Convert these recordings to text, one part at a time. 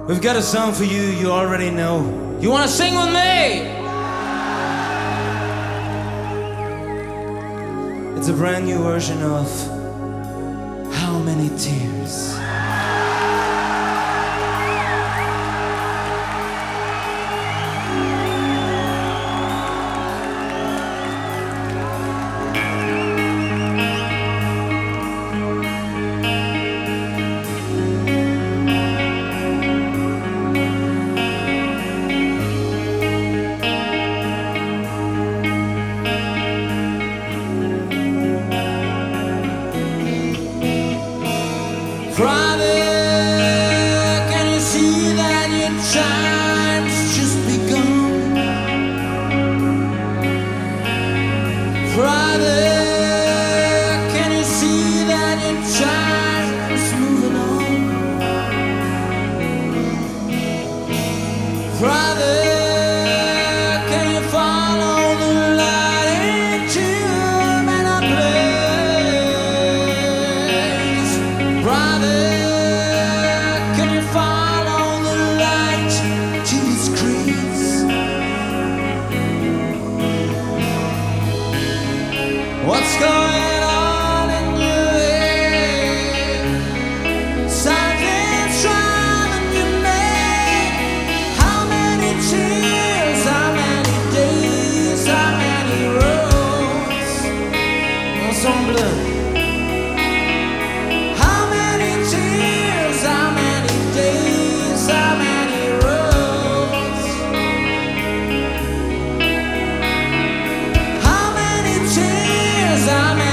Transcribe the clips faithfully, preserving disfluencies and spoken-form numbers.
We've got a song for you, you already know. You wanna sing with me? It's a brand new version of How Many Tears. Friday, can you see that your time's just begun? Friday, can you see that your time's moving on? Friday, can you follow the light into better place? Friday, what's going on in your head? Something's driving you mad. How many tears, how many days, how many roads? Ensemble. How many tears, how many days, how many roads? How many tears, how many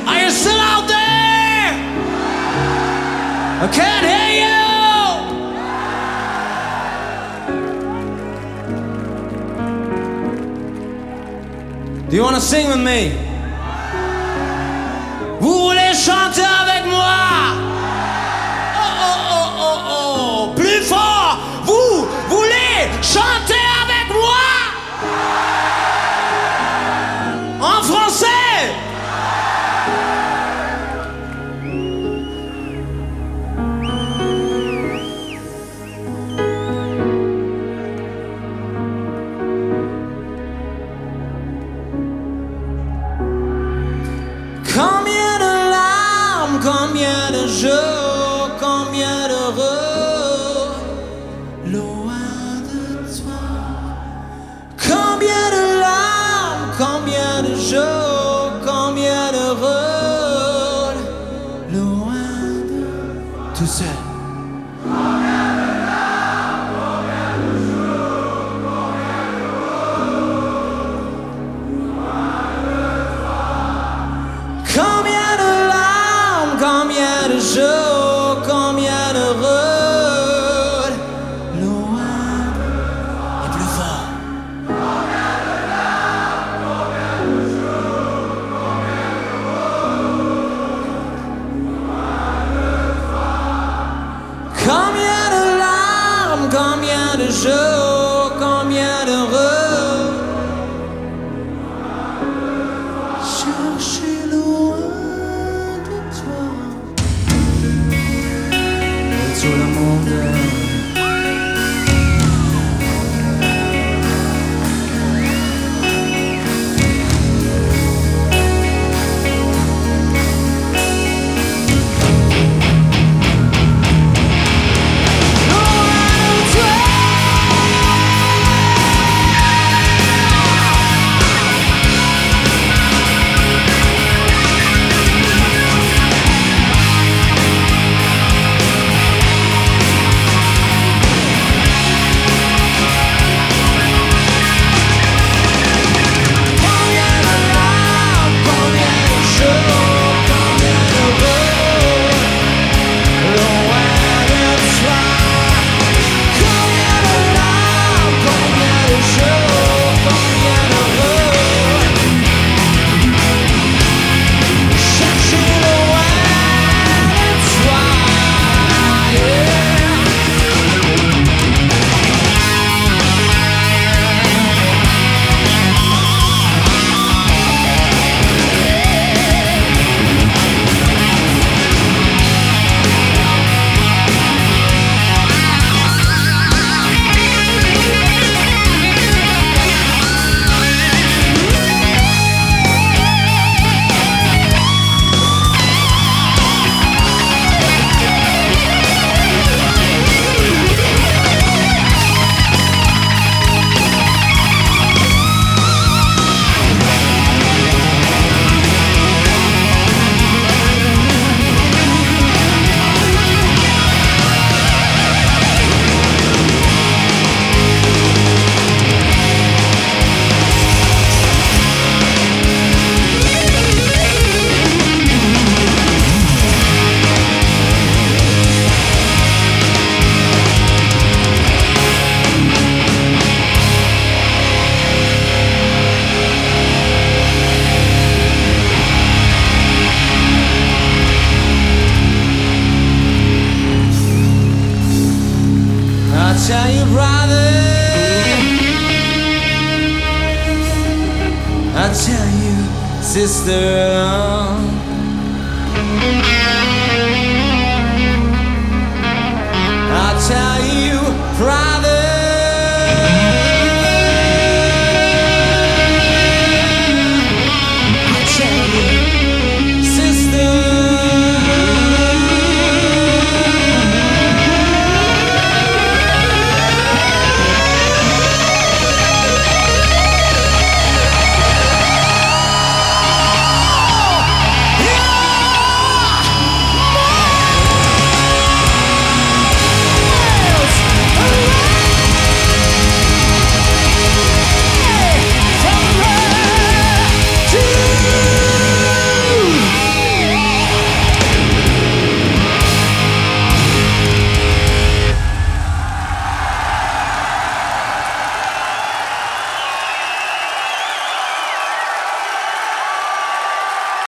Are you still out there? I can't hear you. Do you want to sing with me? Vous voulez chanter avec moi? Oh oh oh oh oh. Plus fort. Vous voulez chanter avec moi? En français. Combien de larmes, combien de jours, combien d'heureux, loin de toi. Combien de larmes, combien de jours, combien d'heureux, loin de toi. Tout seul. Combien de larmes, combien de jours, combien d'heureux, loin et plus fort. Combien de larmes, combien de jours, combien d'heureux, combien de larmes, combien de jours, combien d'heureux. Chercher loin de toi. Tout le monde. I tell you, brother, I tell you, sister, I tell you, brother.